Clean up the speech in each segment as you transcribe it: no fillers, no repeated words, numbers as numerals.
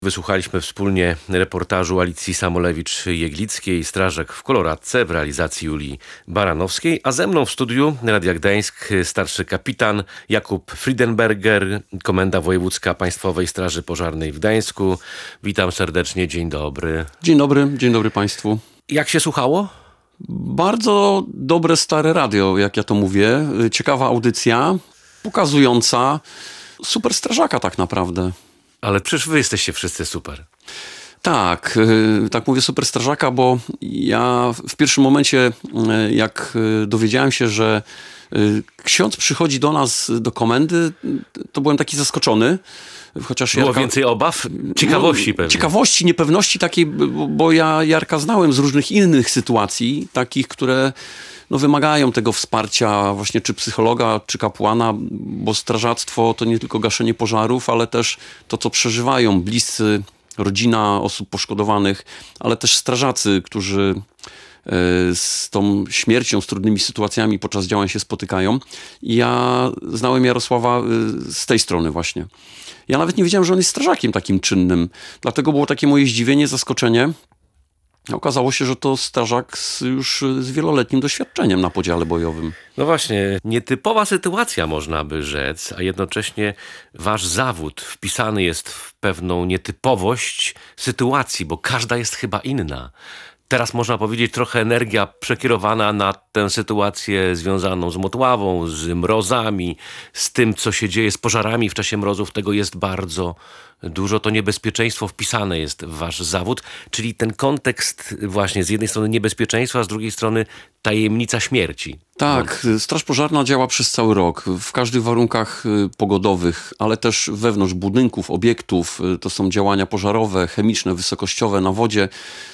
Wysłuchaliśmy wspólnie reportażu Alicji Samolewicz-Jeglickiej, Strażak w koloradce w realizacji Julii Baranowskiej, a ze mną w studiu Radia Gdańsk starszy kapitan Jakub Friedenberger, Komenda Wojewódzka Państwowej Straży Pożarnej w Gdańsku. Witam serdecznie, dzień dobry. Dzień dobry Państwu. Jak się słuchało? Bardzo dobre stare radio, jak ja to mówię. Ciekawa audycja, pokazująca super strażaka tak naprawdę. Ale przecież wy jesteście wszyscy super. Tak mówię super strażaka, bo ja w pierwszym momencie, jak dowiedziałem się, że ksiądz przychodzi do nas do komendy, to byłem taki zaskoczony. Chociaż Było więcej obaw? Ciekawości pewnie. Ciekawości, niepewności takiej, bo ja Jarka znałem z różnych innych sytuacji, takich, które wymagają tego wsparcia właśnie czy psychologa, czy kapłana, bo strażactwo to nie tylko gaszenie pożarów, ale też to, co przeżywają bliscy, rodzina osób poszkodowanych, ale też strażacy, którzy z tą śmiercią, z trudnymi sytuacjami podczas działań się spotykają. I ja znałem Jarosława z tej strony właśnie. Ja nawet nie wiedziałem, że on jest strażakiem takim czynnym. Dlatego było takie moje zdziwienie, zaskoczenie. Okazało się, że to strażak już z wieloletnim doświadczeniem na podziale bojowym. No właśnie, nietypowa sytuacja można by rzec, a jednocześnie wasz zawód wpisany jest w pewną nietypowość sytuacji, bo każda jest chyba inna. Teraz można powiedzieć trochę energia przekierowana na tę sytuację związaną z motławą, z mrozami, z tym, co się dzieje z pożarami w czasie mrozów. Tego jest bardzo dużo. To niebezpieczeństwo wpisane jest w wasz zawód, czyli ten kontekst właśnie z jednej strony niebezpieczeństwa, a z drugiej strony tajemnica śmierci. Tak, Straż Pożarna działa przez cały rok, w każdych warunkach pogodowych, ale też wewnątrz budynków, obiektów. To są działania pożarowe, chemiczne, wysokościowe na wodzie.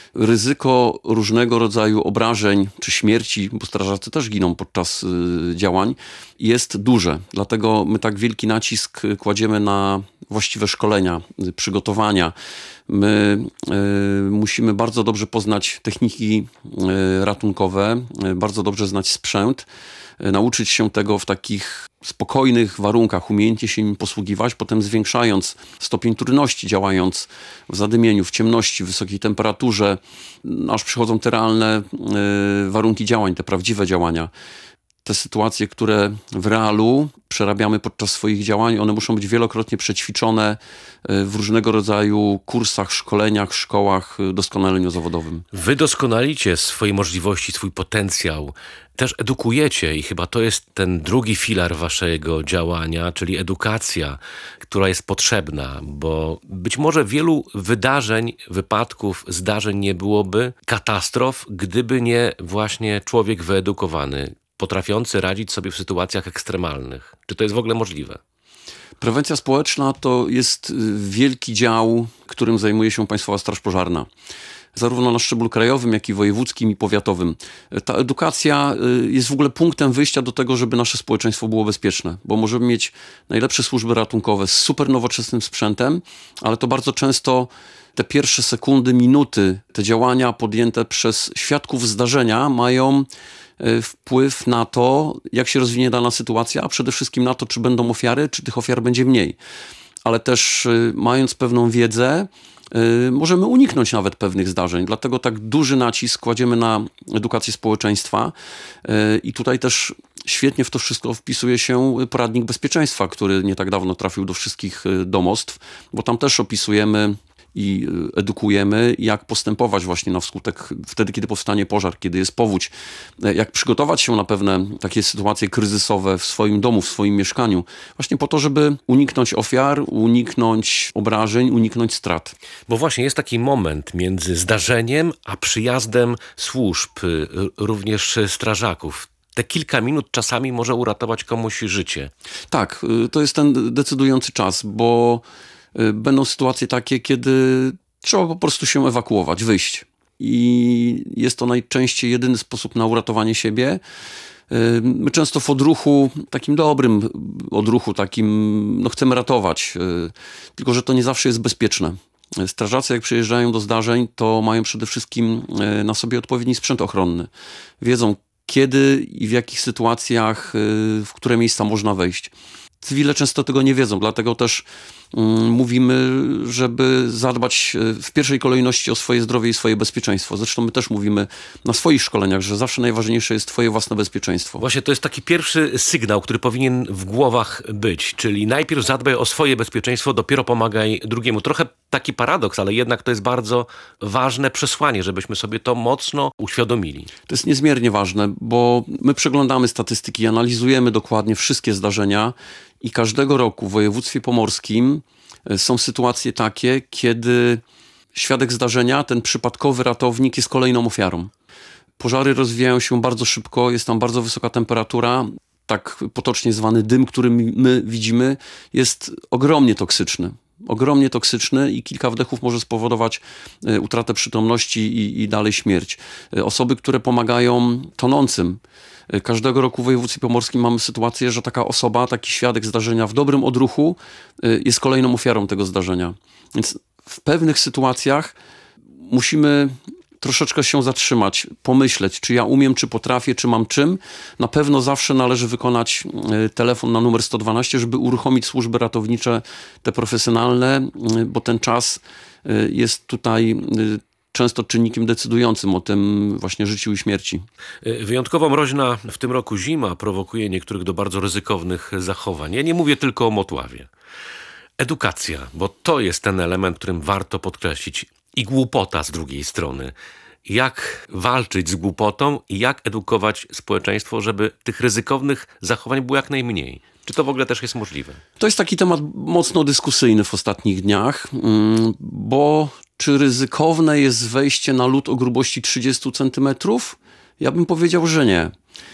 Ryzyko różnego rodzaju obrażeń czy śmierci, bo strażacy też giną podczas działań, jest duże. Dlatego my tak wielki nacisk kładziemy na właściwe szkolenia, przygotowania. My musimy bardzo dobrze poznać techniki ratunkowe, bardzo dobrze znać sprzęt, nauczyć się tego w takich spokojnych warunkach, umiejętnie się nim posługiwać, potem zwiększając stopień trudności, działając w zadymieniu, w ciemności, w wysokiej temperaturze, aż przychodzą te realne warunki działań, te prawdziwe działania. Te sytuacje, które w realu przerabiamy podczas swoich działań, one muszą być wielokrotnie przećwiczone w różnego rodzaju kursach, szkoleniach, szkołach, doskonaleniu zawodowym. Wy doskonalicie swoje możliwości, swój potencjał. Też edukujecie i chyba to jest ten drugi filar waszego działania, czyli edukacja, która jest potrzebna, bo być może wielu wydarzeń, wypadków, zdarzeń nie byłoby, katastrof, gdyby nie właśnie człowiek wyedukowany, potrafiący radzić sobie w sytuacjach ekstremalnych. Czy to jest w ogóle możliwe? Prewencja społeczna to jest wielki dział, którym zajmuje się Państwowa Straż Pożarna. Zarówno na szczeblu krajowym, jak i wojewódzkim i powiatowym. Ta edukacja jest w ogóle punktem wyjścia do tego, żeby nasze społeczeństwo było bezpieczne, bo możemy mieć najlepsze służby ratunkowe z super nowoczesnym sprzętem, ale to bardzo często te pierwsze sekundy, minuty, te działania podjęte przez świadków zdarzenia mają wpływ na to, jak się rozwinie dana sytuacja, a przede wszystkim na to, czy będą ofiary, czy tych ofiar będzie mniej. Ale też mając pewną wiedzę, możemy uniknąć nawet pewnych zdarzeń. Dlatego tak duży nacisk kładziemy na edukację społeczeństwa i tutaj też świetnie w to wszystko wpisuje się poradnik bezpieczeństwa, który nie tak dawno trafił do wszystkich domostw, bo tam też opisujemy i edukujemy, jak postępować właśnie na skutek, wtedy, kiedy powstanie pożar, kiedy jest powódź, jak przygotować się na pewne takie sytuacje kryzysowe w swoim domu, w swoim mieszkaniu, właśnie po to, żeby uniknąć ofiar, uniknąć obrażeń, uniknąć strat. Bo właśnie jest taki moment między zdarzeniem, a przyjazdem służb, również strażaków. Te kilka minut czasami może uratować komuś życie. Tak, to jest ten decydujący czas, bo będą sytuacje takie, kiedy trzeba po prostu się ewakuować, wyjść. I jest to najczęściej jedyny sposób na uratowanie siebie. My często w odruchu, takim dobrym odruchu, takim, chcemy ratować, tylko że to nie zawsze jest bezpieczne. Strażacy, jak przyjeżdżają do zdarzeń, to mają przede wszystkim na sobie odpowiedni sprzęt ochronny. Wiedzą, kiedy i w jakich sytuacjach, w które miejsca można wejść. Cywile często tego nie wiedzą, dlatego też mówimy, żeby zadbać w pierwszej kolejności o swoje zdrowie i swoje bezpieczeństwo. Zresztą my też mówimy na swoich szkoleniach, że zawsze najważniejsze jest twoje własne bezpieczeństwo. Właśnie to jest taki pierwszy sygnał, który powinien w głowach być, czyli najpierw zadbaj o swoje bezpieczeństwo, dopiero pomagaj drugiemu. Trochę taki paradoks, ale jednak to jest bardzo ważne przesłanie, żebyśmy sobie to mocno uświadomili. To jest niezmiernie ważne, bo my przeglądamy statystyki, analizujemy dokładnie wszystkie zdarzenia i każdego roku w województwie pomorskim są sytuacje takie, kiedy świadek zdarzenia, ten przypadkowy ratownik jest kolejną ofiarą. Pożary rozwijają się bardzo szybko, jest tam bardzo wysoka temperatura. Tak potocznie zwany dym, który my widzimy, jest ogromnie toksyczny i kilka wdechów może spowodować utratę przytomności i dalej śmierć. Osoby, które pomagają tonącym. Każdego roku w województwie pomorskim mamy sytuację, że taka osoba, taki świadek zdarzenia w dobrym odruchu jest kolejną ofiarą tego zdarzenia. Więc w pewnych sytuacjach musimy troszeczkę się zatrzymać, pomyśleć, czy ja umiem, czy potrafię, czy mam czym. Na pewno zawsze należy wykonać telefon na numer 112, żeby uruchomić służby ratownicze, te profesjonalne, bo ten czas jest tutaj często czynnikiem decydującym o tym właśnie życiu i śmierci. Wyjątkowo mroźna w tym roku zima prowokuje niektórych do bardzo ryzykownych zachowań. Ja nie mówię tylko o Motławie. Edukacja, bo to jest ten element, którym warto podkreślić. I głupota z drugiej strony. Jak walczyć z głupotą i jak edukować społeczeństwo, żeby tych ryzykownych zachowań było jak najmniej? Czy to w ogóle też jest możliwe? To jest taki temat mocno dyskusyjny w ostatnich dniach, bo czy ryzykowne jest wejście na lód o grubości 30 cm? Ja bym powiedział, że nie.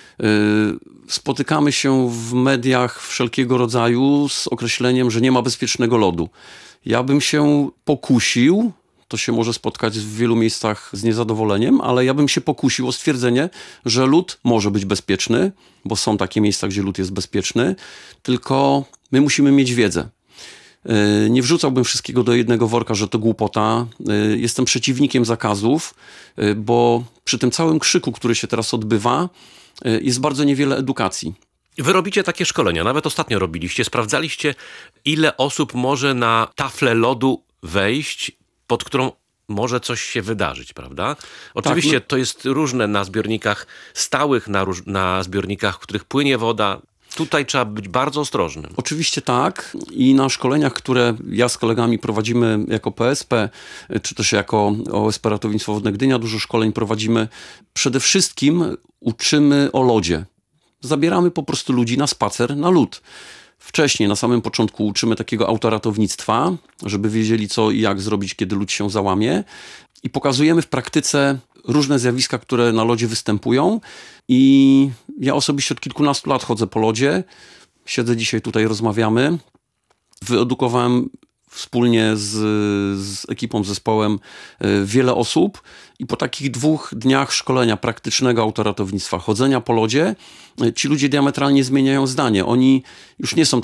Spotykamy się w mediach wszelkiego rodzaju z określeniem, że nie ma bezpiecznego lodu. Ja bym się pokusił, to się może spotkać w wielu miejscach z niezadowoleniem, ale ja bym się pokusił o stwierdzenie, że lód może być bezpieczny, bo są takie miejsca, gdzie lód jest bezpieczny, tylko my musimy mieć wiedzę. Nie wrzucałbym wszystkiego do jednego worka, że to głupota. Jestem przeciwnikiem zakazów, bo przy tym całym krzyku, który się teraz odbywa, jest bardzo niewiele edukacji. Wy robicie takie szkolenia, nawet ostatnio robiliście, sprawdzaliście, ile osób może na taflę lodu wejść, pod którą może coś się wydarzyć, prawda? Oczywiście to jest różne na zbiornikach stałych, na zbiornikach, w których płynie woda. Tutaj trzeba być bardzo ostrożnym. Oczywiście tak i na szkoleniach, które ja z kolegami prowadzimy jako PSP, czy też jako OSP Ratownictwo Wodne Gdynia, dużo szkoleń prowadzimy. Przede wszystkim uczymy o lodzie. Zabieramy po prostu ludzi na spacer na lód. Wcześniej, na samym początku uczymy takiego autoratownictwa, żeby wiedzieli co i jak zrobić, kiedy lód się załamie. I pokazujemy w praktyce różne zjawiska, które na lodzie występują. I ja osobiście od kilkunastu lat chodzę po lodzie. Siedzę dzisiaj tutaj, rozmawiamy. Wyedukowałem wspólnie z ekipą, zespołem wiele osób i po takich 2 dniach szkolenia praktycznego autoratownictwa, chodzenia po lodzie, ci ludzie diametralnie zmieniają zdanie. Oni już nie są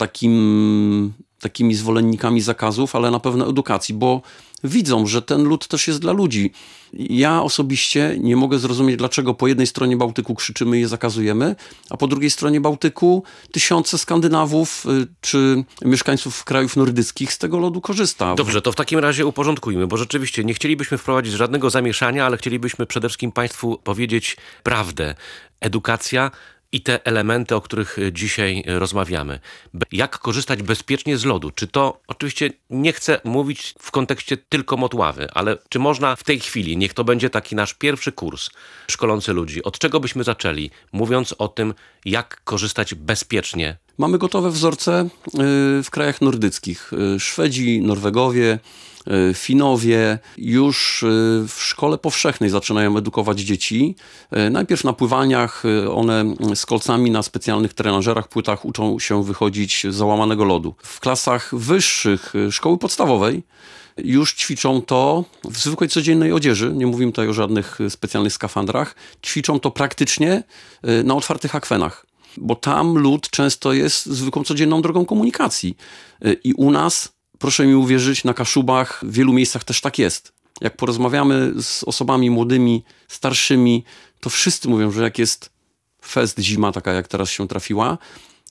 takimi zwolennikami zakazów, ale na pewno edukacji, bo widzą, że ten lód też jest dla ludzi. Ja osobiście nie mogę zrozumieć, dlaczego po jednej stronie Bałtyku krzyczymy i je zakazujemy, a po drugiej stronie Bałtyku tysiące Skandynawów czy mieszkańców krajów nordyckich z tego lodu korzysta. Dobrze, to w takim razie uporządkujmy, bo rzeczywiście nie chcielibyśmy wprowadzić żadnego zamieszania, ale chcielibyśmy przede wszystkim Państwu powiedzieć prawdę. Edukacja i te elementy, o których dzisiaj rozmawiamy. Jak korzystać bezpiecznie z lodu? Czy to, oczywiście nie chcę mówić w kontekście tylko Motławy, ale czy można w tej chwili, niech to będzie taki nasz pierwszy kurs szkolący ludzi, od czego byśmy zaczęli, mówiąc o tym, jak korzystać bezpiecznie? Mamy gotowe wzorce w krajach nordyckich. Szwedzi, Norwegowie, Finowie już w szkole powszechnej zaczynają edukować dzieci. Najpierw na pływaniach, one z kolcami na specjalnych trenażerach, płytach uczą się wychodzić z załamanego lodu. W klasach wyższych szkoły podstawowej już ćwiczą to w zwykłej codziennej odzieży, nie mówimy tutaj o żadnych specjalnych skafandrach, ćwiczą to praktycznie na otwartych akwenach. Bo tam lód często jest zwykłą codzienną drogą komunikacji. I u nas, proszę mi uwierzyć, na Kaszubach w wielu miejscach też tak jest. Jak porozmawiamy z osobami młodymi, starszymi, to wszyscy mówią, że jak jest fest zima, taka jak teraz się trafiła,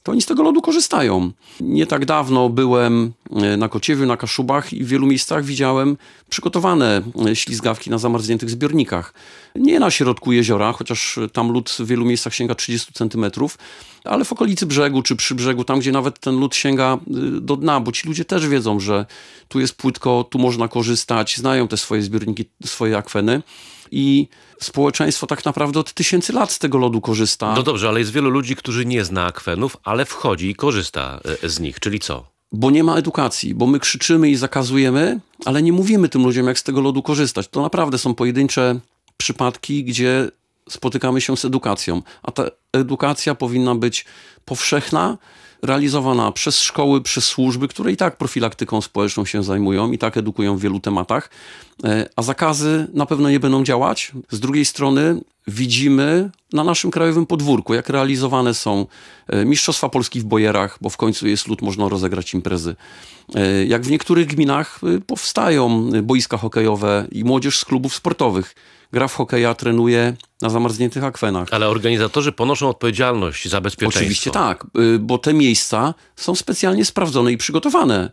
to oni z tego lodu korzystają. Nie tak dawno byłem na Kociewiu, na Kaszubach i w wielu miejscach widziałem przygotowane ślizgawki na zamarzniętych zbiornikach. Nie na środku jeziora, chociaż tam lód w wielu miejscach sięga 30 centymetrów, ale w okolicy brzegu czy przy brzegu, tam gdzie nawet ten lód sięga do dna, bo ci ludzie też wiedzą, że tu jest płytko, tu można korzystać, znają te swoje zbiorniki, swoje akweny i społeczeństwo tak naprawdę od tysięcy lat z tego lodu korzysta. No dobrze, ale jest wielu ludzi, którzy nie zna akwenów, ale wchodzi i korzysta z nich, czyli co? Bo nie ma edukacji, bo my krzyczymy i zakazujemy, ale nie mówimy tym ludziom, jak z tego lodu korzystać. To naprawdę są pojedyncze przypadki, gdzie spotykamy się z edukacją, a ta edukacja powinna być powszechna, realizowana przez szkoły, przez służby, które i tak profilaktyką społeczną się zajmują, i tak edukują w wielu tematach, a zakazy na pewno nie będą działać. Z drugiej strony widzimy na naszym krajowym podwórku, jak realizowane są Mistrzostwa Polski w bojerach, bo w końcu jest lód, można rozegrać imprezy. Jak w niektórych gminach powstają boiska hokejowe i młodzież z klubów sportowych gra w hokeja, trenuje na zamarzniętych akwenach. Ale organizatorzy ponoszą odpowiedzialność za bezpieczeństwo. Oczywiście tak, bo te miejsca są specjalnie sprawdzone i przygotowane.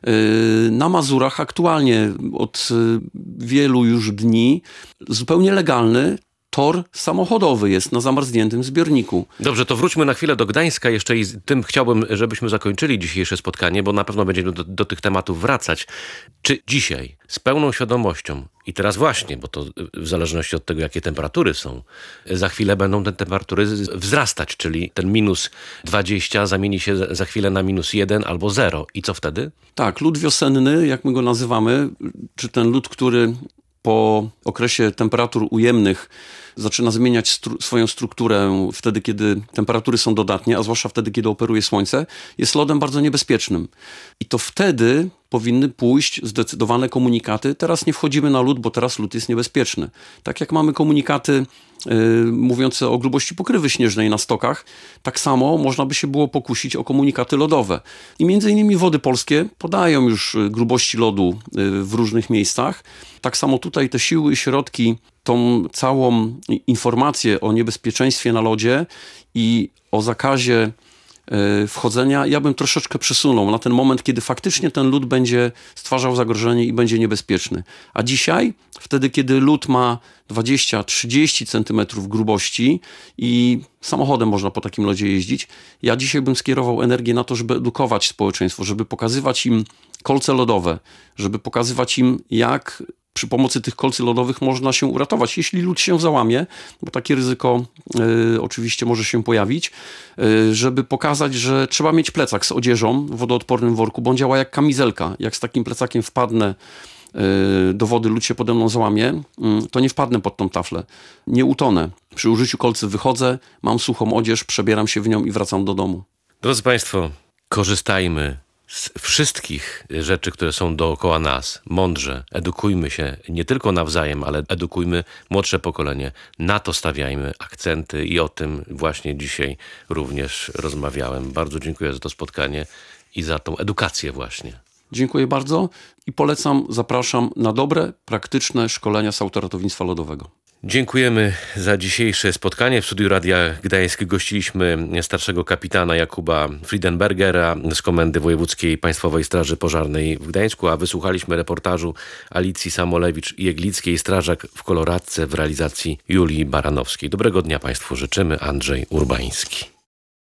Na Mazurach aktualnie od wielu już dni zupełnie legalny tor samochodowy jest na zamarzniętym zbiorniku. Dobrze, to wróćmy na chwilę do Gdańska jeszcze i tym chciałbym, żebyśmy zakończyli dzisiejsze spotkanie, bo na pewno będziemy do tych tematów wracać. Czy dzisiaj z pełną świadomością i teraz właśnie, bo to w zależności od tego, jakie temperatury są, za chwilę będą te temperatury wzrastać, czyli ten minus 20 zamieni się za chwilę na minus 1 albo 0. I co wtedy? Tak, lód wiosenny, jak my go nazywamy, czy ten lód, który po okresie temperatur ujemnych zaczyna zmieniać swoją strukturę wtedy, kiedy temperatury są dodatnie, a zwłaszcza wtedy, kiedy operuje słońce, jest lodem bardzo niebezpiecznym. I to wtedy powinny pójść zdecydowane komunikaty. Teraz nie wchodzimy na lód, bo teraz lód jest niebezpieczny. Tak jak mamy komunikaty mówiące o grubości pokrywy śnieżnej na stokach, tak samo można by się było pokusić o komunikaty lodowe. I między innymi Wody Polskie podają już grubości lodu w różnych miejscach. Tak samo tutaj te siły i środki, tą całą informację o niebezpieczeństwie na lodzie i o zakazie wchodzenia, ja bym troszeczkę przesunął na ten moment, kiedy faktycznie ten lód będzie stwarzał zagrożenie i będzie niebezpieczny. A dzisiaj, wtedy kiedy lód ma 20-30 centymetrów grubości i samochodem można po takim lodzie jeździć, ja dzisiaj bym skierował energię na to, żeby edukować społeczeństwo, żeby pokazywać im kolce lodowe, żeby pokazywać im, jak przy pomocy tych kolcy lodowych można się uratować. Jeśli lód się załamie, bo takie ryzyko oczywiście może się pojawić, żeby pokazać, że trzeba mieć plecak z odzieżą w wodoodpornym worku, bo on działa jak kamizelka. Jak z takim plecakiem wpadnę do wody, lód się pode mną załamie, to nie wpadnę pod tą taflę. Nie utonę. Przy użyciu kolcy wychodzę, mam suchą odzież, przebieram się w nią i wracam do domu. Drodzy Państwo, korzystajmy z wszystkich rzeczy, które są dookoła nas, mądrze, edukujmy się nie tylko nawzajem, ale edukujmy młodsze pokolenie. Na to stawiajmy akcenty i o tym właśnie dzisiaj również rozmawiałem. Bardzo dziękuję za to spotkanie i za tą edukację właśnie. Dziękuję bardzo i polecam, zapraszam na dobre, praktyczne szkolenia z autoratownictwa lodowego. Dziękujemy za dzisiejsze spotkanie. W studiu Radia Gdańsk gościliśmy starszego kapitana Jakuba Friedenbergera z Komendy Wojewódzkiej Państwowej Straży Pożarnej w Gdańsku, a wysłuchaliśmy reportażu Alicji Samolewicz-Jeglickiej, strażak w Koloradce w realizacji Julii Baranowskiej. Dobrego dnia Państwu życzymy. Andrzej Urbański.